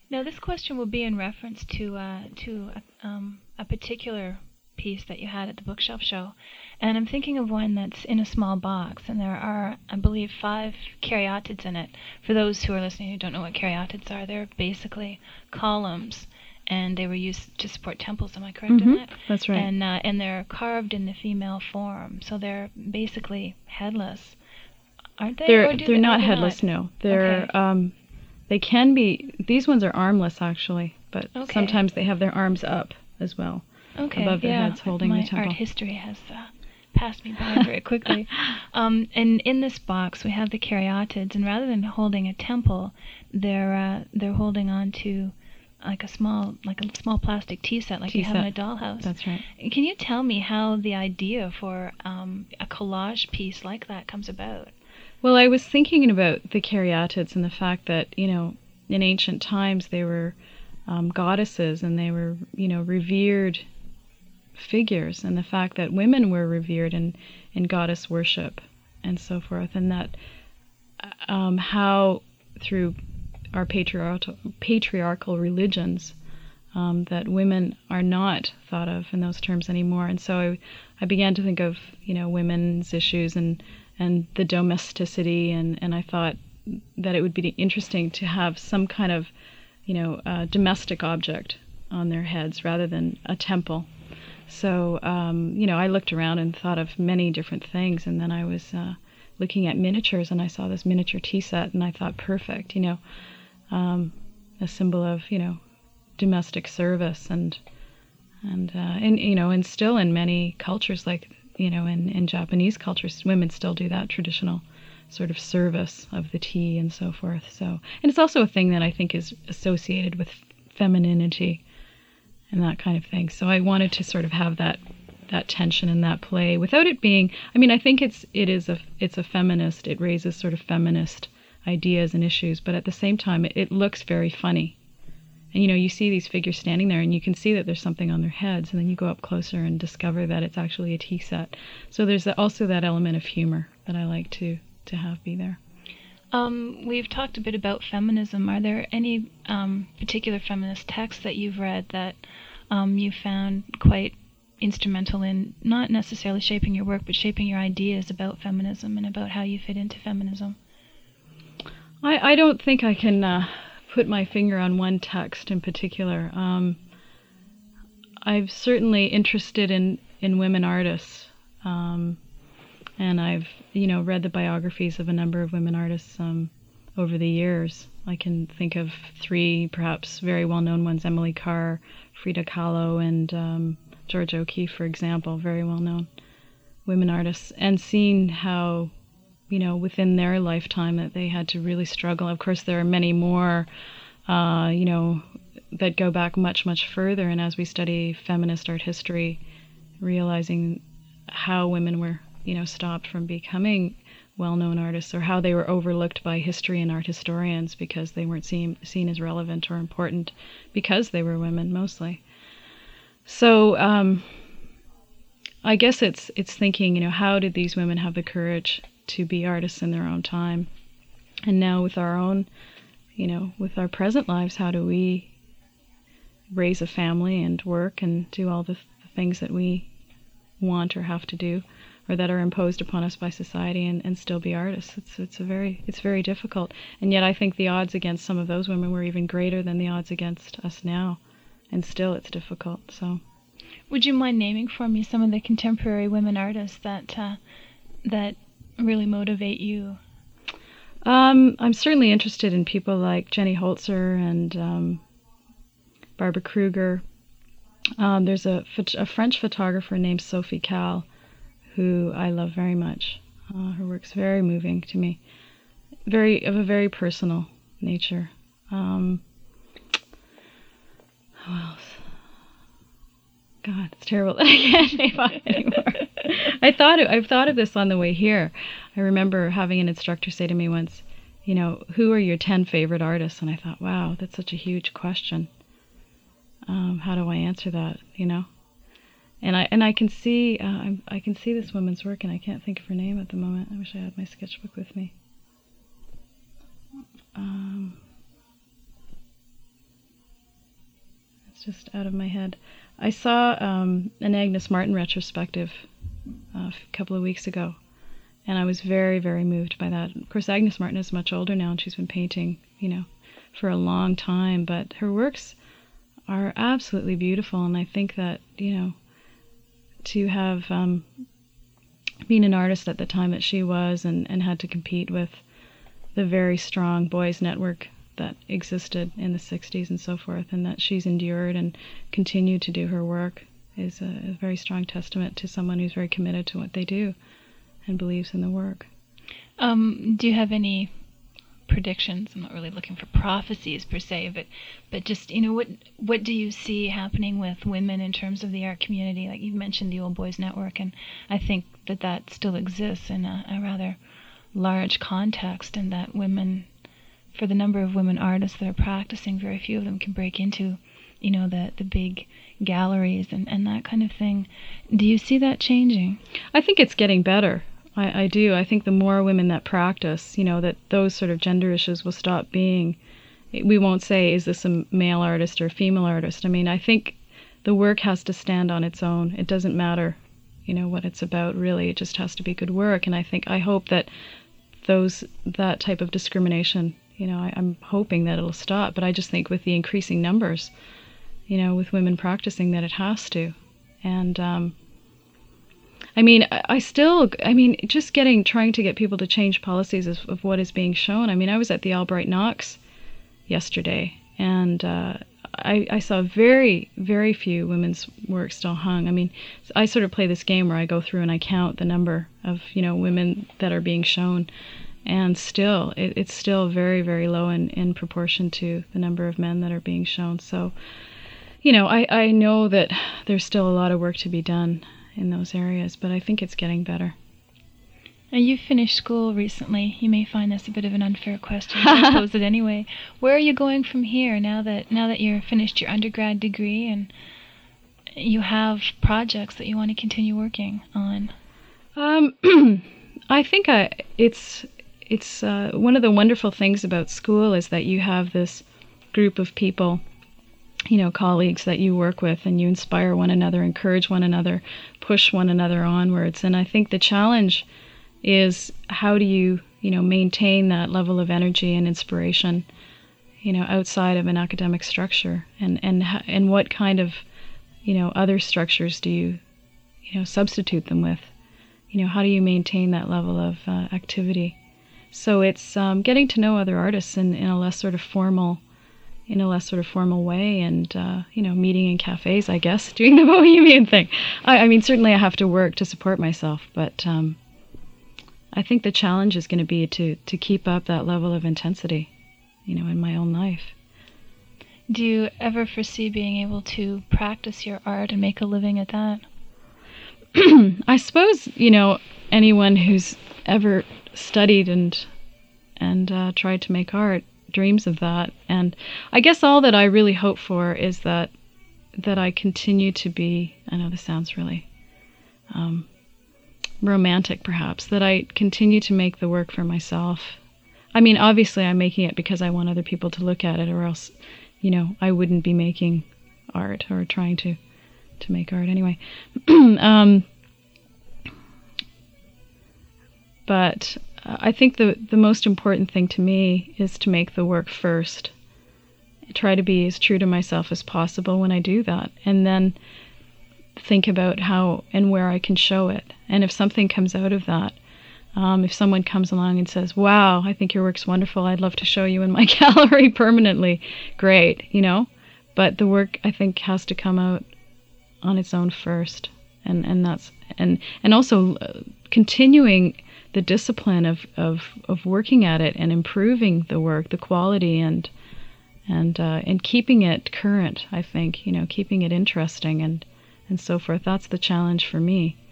Now, this question will be in reference to a particular piece that you had at the bookshelf show, and I'm thinking of one that's in a small box, and there are, I believe, 5 caryatids in it. For those who are listening who don't know what caryatids are, they're basically columns, and they were used to support temples. Am I correct in that? That's right. And they're carved in the female form, so they're basically headless, aren't they? They're not headless. No, they're Okay. they can be. These ones are armless actually, but Okay. sometimes they have their arms up as well, above their heads, holding the temple. My art history has passed me by very quickly. And in this box we have the caryatids, and rather than holding a temple, they're holding on to like a small plastic tea set, like you have in a dollhouse. That's right. Can you tell me how the idea for a collage piece like that comes about? Well, I was thinking about the caryatids and the fact that, in ancient times they were goddesses, and they were, revered figures, and the fact that women were revered in goddess worship and so forth, and that how through our patriarchal religions that women are not thought of in those terms anymore. And so I began to think of, women's issues and the domesticity, and I thought that it would be interesting to have some kind of, domestic object on their heads rather than a temple. So, I looked around and thought of many different things, and then I was looking at miniatures, and I saw this miniature tea set, and I thought, perfect, a symbol of, domestic service, and still in many cultures, like, in Japanese cultures, women still do that traditional sort of service of the tea and so forth. So, and it's also a thing that I think is associated with femininity and that kind of thing. So I wanted to sort of have that tension and that play without it being, I think it's a feminist, it raises sort of feminist ideas and issues, but at the same time it looks very funny. And you see these figures standing there, and you can see that there's something on their heads, and then you go up closer and discover that it's actually a tea set. So there's also that element of humor that I like to have be there. We've talked a bit about feminism. Are there any particular feminist texts that you've read that you found quite instrumental in not necessarily shaping your work, but shaping your ideas about feminism and about how you fit into feminism? I don't think I can put my finger on one text in particular. I'm certainly interested in women artists, and I've read the biographies of a number of women artists over the years. I can think of 3 perhaps very well-known ones: Emily Carr, Frida Kahlo, and George O'Keeffe, for example, very well-known women artists, and seeing how within their lifetime that they had to really struggle. Of course, there are many more, that go back much, much further. And as we study feminist art history, realizing how women were, stopped from becoming well-known artists, or how they were overlooked by history and art historians because they weren't seen as relevant or important because they were women mostly. So I guess it's thinking, how did these women have the courage to be artists in their own time? And now with our own, with our present lives, how do we raise a family and work and do all the things that we want or have to do, or that are imposed upon us by society, and still be artists? It's very difficult. And yet I think the odds against some of those women were even greater than the odds against us now, and still it's difficult. So, would you mind naming for me some of the contemporary women artists that really motivate you? I'm certainly interested in people like Jenny Holzer and Barbara Kruger. There's a French photographer named Sophie Calle, who I love very much. Her work's very moving to me, of a very personal nature. Who else? God, it's terrible that I can't name off anymore. I've thought of this on the way here. I remember having an instructor say to me once, who are your 10 favorite artists? And I thought, wow, that's such a huge question. How do I answer that? And I can see this woman's work, and I can't think of her name at the moment. I wish I had my sketchbook with me. It's just out of my head. I saw an Agnes Martin retrospective a couple of weeks ago, and I was very, very moved by that. Of course, Agnes Martin is much older now, and she's been painting, for a long time, but her works are absolutely beautiful, and I think that, to have been an artist at the time that she was and had to compete with the very strong boys' network that existed in the 60s and so forth, and that she's endured and continued to do her work is a very strong testament to someone who's very committed to what they do and believes in the work. Do you have any predictions? I'm not really looking for prophecies per se, but just, what do you see happening with women in terms of the art community? Like you mentioned the Old Boys Network, and I think that still exists in a rather large context, and that women, for the number of women artists that are practicing, very few of them can break into, the big galleries and that kind of thing. Do you see that changing? I think it's getting better. I do. I think the more women that practice, that those sort of gender issues will stop being, we won't say, is this a male artist or a female artist? I mean, I think the work has to stand on its own. It doesn't matter, what it's about, really. It just has to be good work. And I hope that that type of discrimination, I'm hoping that it'll stop. But I just think with the increasing numbers, with women practicing, that it has to. And just trying to get people to change policies of what is being shown. I mean, I was at the Albright Knox yesterday, and I saw very, very few women's work still hung. I mean, I sort of play this game where I go through and I count the number of, women that are being shown, and still, it's still very, very low in proportion to the number of men that are being shown. So, I know that there's still a lot of work to be done in those areas, but I think it's getting better. Now, you finished school recently. You may find this a bit of an unfair question, but I'll pose it anyway. Where are you going from here now that you're finished your undergrad degree and you have projects that you want to continue working on? I think it's one of the wonderful things about school is that you have this group of people, colleagues that you work with, and you inspire one another, encourage one another, push one another onwards. And I think the challenge is how do you, maintain that level of energy and inspiration, outside of an academic structure, and what kind of, other structures do you, substitute them with? How do you maintain that level of activity? So it's getting to know other artists in a less sort of formal way, and meeting in cafes, I guess, doing the bohemian thing. I mean, certainly I have to work to support myself, but I think the challenge is going to be to keep up that level of intensity, in my own life. Do you ever foresee being able to practice your art and make a living at that? I suppose, anyone who's ever studied and tried to make art dreams of that. And I guess all that I really hope for is that I continue to be, I know this sounds really romantic perhaps, that I continue to make the work for myself. I mean, obviously I'm making it because I want other people to look at it, or else, I wouldn't be making art or trying to make art anyway. But I think the most important thing to me is to make the work first. I try to be as true to myself as possible when I do that, and then think about how and where I can show it. And if something comes out of that, if someone comes along and says, wow, I think your work's wonderful, I'd love to show you in my gallery permanently, great, But the work, I think, has to come out on its own first. And that's and also continuing the discipline of working at it and improving the work, the quality, and keeping it current, I think, keeping it interesting and so forth. That's the challenge for me.